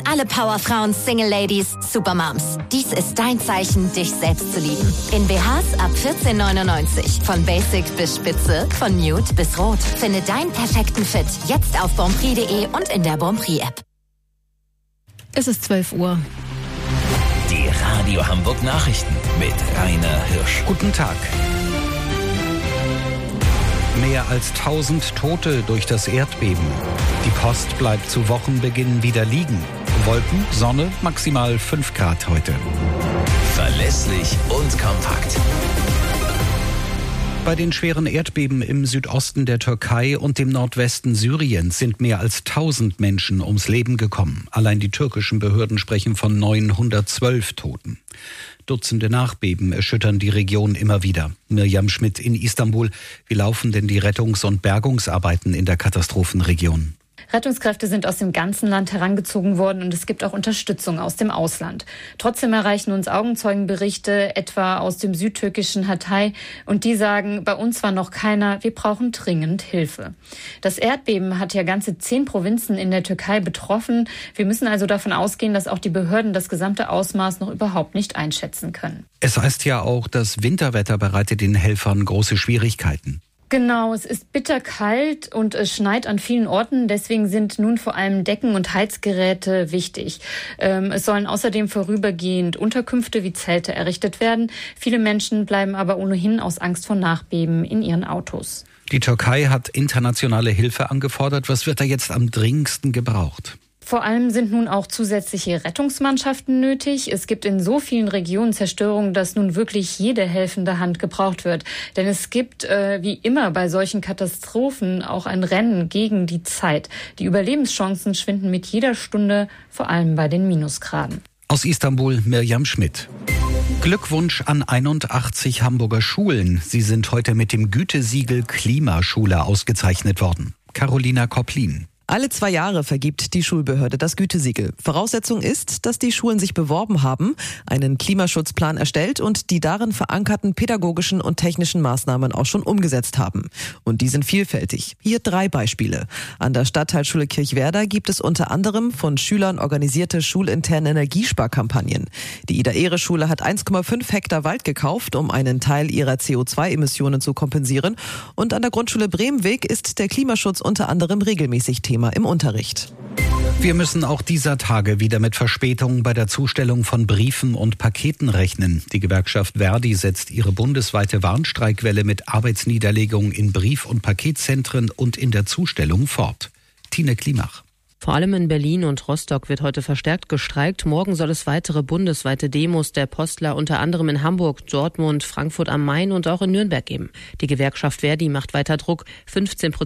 an alle Powerfrauen, Single Ladies, Supermoms. Dies ist dein Zeichen, dich selbst zu lieben. In BHs ab 14,99. Von Basic bis Spitze, von Nude bis Rot. Finde deinen perfekten Fit jetzt auf bonprix.de und in der Bonprix-App. Es ist 12 Uhr. Die Radio Hamburg Nachrichten mit Rainer Hirsch. Guten Tag. Mehr als 1000 Tote durch das Erdbeben. Die Post bleibt zu Wochenbeginn wieder liegen. Wolken, Sonne, maximal 5 Grad heute. Verlässlich und kompakt. Bei den schweren Erdbeben im Südosten der Türkei und dem Nordwesten Syriens sind mehr als 1000 Menschen ums Leben gekommen. Allein die türkischen Behörden sprechen von 912 Toten. Dutzende Nachbeben erschüttern die Region immer wieder. Mirjam Schmidt in Istanbul. Wie laufen denn die Rettungs- und Bergungsarbeiten in der Katastrophenregion? Rettungskräfte sind aus dem ganzen Land herangezogen worden und es gibt auch Unterstützung aus dem Ausland. Trotzdem erreichen uns Augenzeugenberichte, etwa aus dem südtürkischen Hatay, und die sagen, bei uns war noch keiner, wir brauchen dringend Hilfe. Das Erdbeben hat ja ganze 10 Provinzen in der Türkei betroffen. Wir müssen also davon ausgehen, dass auch die Behörden das gesamte Ausmaß noch überhaupt nicht einschätzen können. Es heißt ja auch, das Winterwetter bereitet den Helfern große Schwierigkeiten. Genau, es ist bitterkalt und es schneit an vielen Orten. Deswegen sind nun vor allem Decken und Heizgeräte wichtig. Es sollen außerdem vorübergehend Unterkünfte wie Zelte errichtet werden. Viele Menschen bleiben aber ohnehin aus Angst vor Nachbeben in ihren Autos. Die Türkei hat internationale Hilfe angefordert. Was wird da jetzt am dringendsten gebraucht? Vor allem sind nun auch zusätzliche Rettungsmannschaften nötig. Es gibt in so vielen Regionen Zerstörung, dass nun wirklich jede helfende Hand gebraucht wird. Denn es gibt, wie immer bei solchen Katastrophen, auch ein Rennen gegen die Zeit. Die Überlebenschancen schwinden mit jeder Stunde, vor allem bei den Minusgraden. Aus Istanbul Mirjam Schmidt. Glückwunsch an 81 Hamburger Schulen. Sie sind heute mit dem Gütesiegel Klimaschule ausgezeichnet worden. Carolina Kopplin. Alle 2 Jahre vergibt die Schulbehörde das Gütesiegel. Voraussetzung ist, dass die Schulen sich beworben haben, einen Klimaschutzplan erstellt und die darin verankerten pädagogischen und technischen Maßnahmen auch schon umgesetzt haben. Und die sind vielfältig. Hier 3 Beispiele. An der Stadtteilschule Kirchwerder gibt es unter anderem von Schülern organisierte schulinterne Energiesparkampagnen. Die Ida-Ehre-Schule hat 1,5 Hektar Wald gekauft, um einen Teil ihrer CO2-Emissionen zu kompensieren. Und an der Grundschule Bremweg ist der Klimaschutz unter anderem regelmäßig Thema im Unterricht. Wir müssen auch dieser Tage wieder mit Verspätungen bei der Zustellung von Briefen und Paketen rechnen. Die Gewerkschaft Verdi setzt ihre bundesweite Warnstreikwelle mit Arbeitsniederlegungen in Brief- und Paketzentren und in der Zustellung fort. Tine Klimach. Vor allem in Berlin und Rostock wird heute verstärkt gestreikt. Morgen soll es weitere bundesweite Demos der Postler unter anderem in Hamburg, Dortmund, Frankfurt am Main und auch in Nürnberg geben. Die Gewerkschaft Verdi macht weiter Druck. 15%